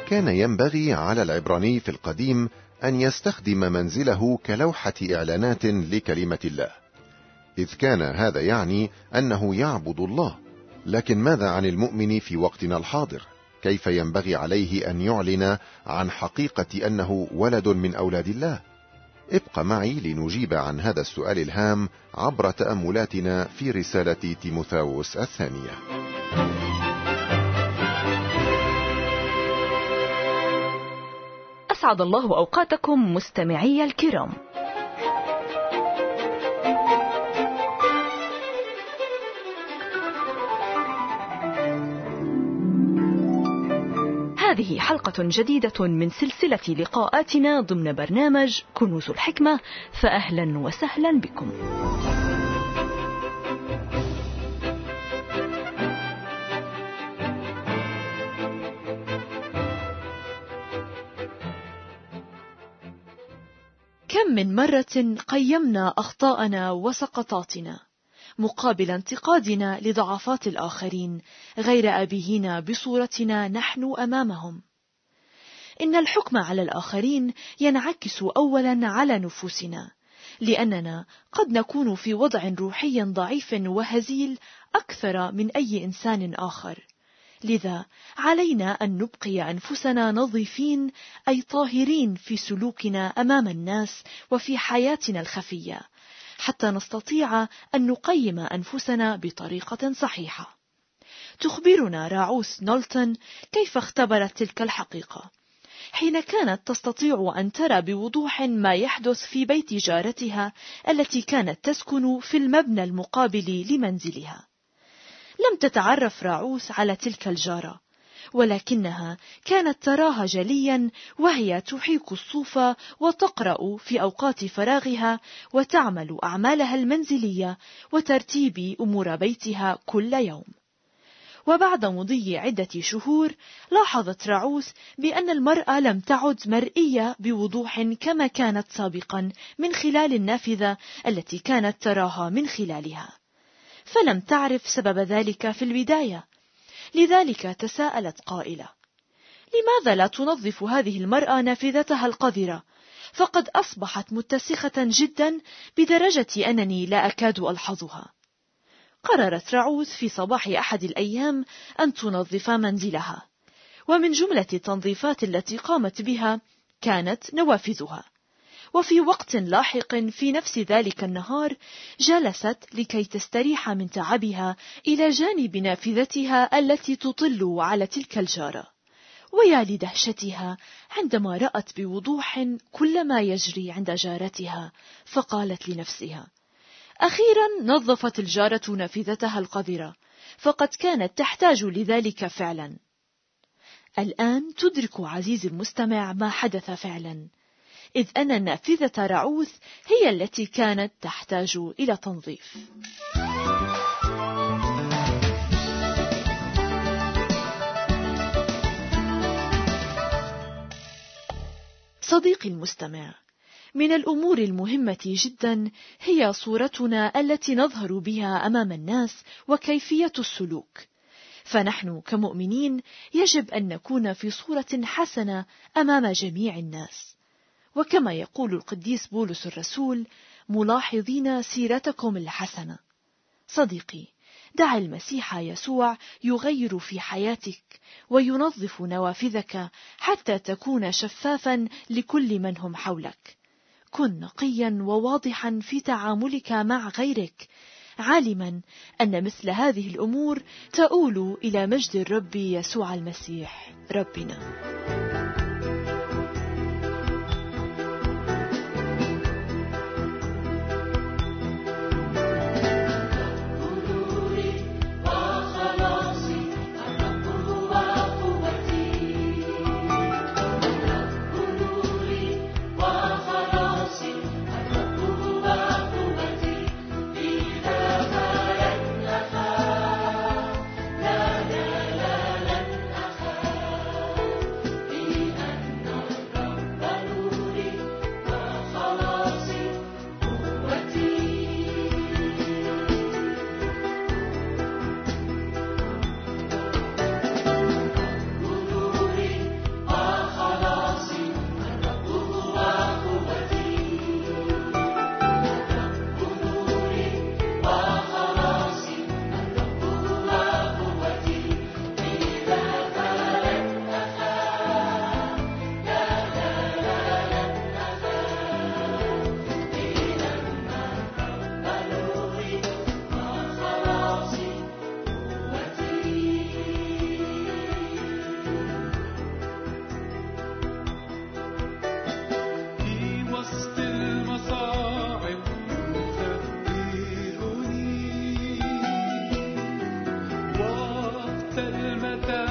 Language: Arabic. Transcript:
كان ينبغي على العبراني في القديم أن يستخدم منزله كلوحة إعلانات لكلمة الله، إذ كان هذا يعني أنه يعبد الله. لكن ماذا عن المؤمن في وقتنا الحاضر؟ كيف ينبغي عليه أن يعلن عن حقيقة أنه ولد من أولاد الله؟ ابق معي لنجيب عن هذا السؤال الهام عبر تأملاتنا في رسالة تيموثاوس الثانية. أسعد الله أوقاتكم مستمعي الكرام. هذه حلقة جديدة من سلسلة لقاءاتنا ضمن برنامج كنوز الحكمة، فأهلا وسهلا بكم. كم من مرة قيمنا أخطاءنا وسقطاتنا مقابل انتقادنا لضعفات الآخرين غير آبهين بصورتنا نحن أمامهم. إن الحكم على الآخرين ينعكس أولا على نفوسنا، لأننا قد نكون في وضع روحي ضعيف وهزيل أكثر من أي إنسان آخر، لذا علينا أن نبقي أنفسنا نظيفين أي طاهرين في سلوكنا أمام الناس وفي حياتنا الخفية، حتى نستطيع أن نقيم أنفسنا بطريقة صحيحة. تخبرنا راعوث نولتون كيف اختبرت تلك الحقيقة، حين كانت تستطيع أن ترى بوضوح ما يحدث في بيت جارتها التي كانت تسكن في المبنى المقابل لمنزلها. لم تتعرف راعوث على تلك الجارة، ولكنها كانت تراها جليا وهي تحيك الصوف وتقرأ في أوقات فراغها وتعمل أعمالها المنزلية وترتيب أمور بيتها كل يوم. وبعد مضي عدة شهور لاحظت راعوث بأن المرأة لم تعد مرئية بوضوح كما كانت سابقا من خلال النافذة التي كانت تراها من خلالها، فلم تعرف سبب ذلك في البداية. لذلك تساءلت قائلة: لماذا لا تنظف هذه المرأة نافذتها القذرة؟ فقد أصبحت متسخة جدا بدرجة أنني لا أكاد ألحظها. قررت راعوث في صباح أحد الأيام أن تنظف منزلها، ومن جملة التنظيفات التي قامت بها كانت نوافذها. وفي وقت لاحق في نفس ذلك النهار جلست لكي تستريح من تعبها إلى جانب نافذتها التي تطل على تلك الجارة، ويا لدهشتها عندما رأت بوضوح كل ما يجري عند جارتها، فقالت لنفسها: أخيرا نظفت الجارة نافذتها القذرة، فقد كانت تحتاج لذلك فعلا. الآن تدرك عزيزي المستمع ما حدث فعلا، إذ أن نافذة راعوث هي التي كانت تحتاج إلى تنظيف. صديقي المستمع، من الأمور المهمة جدا هي صورتنا التي نظهر بها أمام الناس وكيفية السلوك، فنحن كمؤمنين يجب أن نكون في صورة حسنة أمام جميع الناس. وكما يقول القديس بولس الرسول: ملاحظين سيرتكم الحسنة. صديقي، دع المسيح يسوع يغير في حياتك وينظف نوافذك حتى تكون شفافا لكل من هم حولك. كن نقيا وواضحا في تعاملك مع غيرك، عالما أن مثل هذه الأمور تؤول إلى مجد الرب يسوع المسيح ربنا. أنت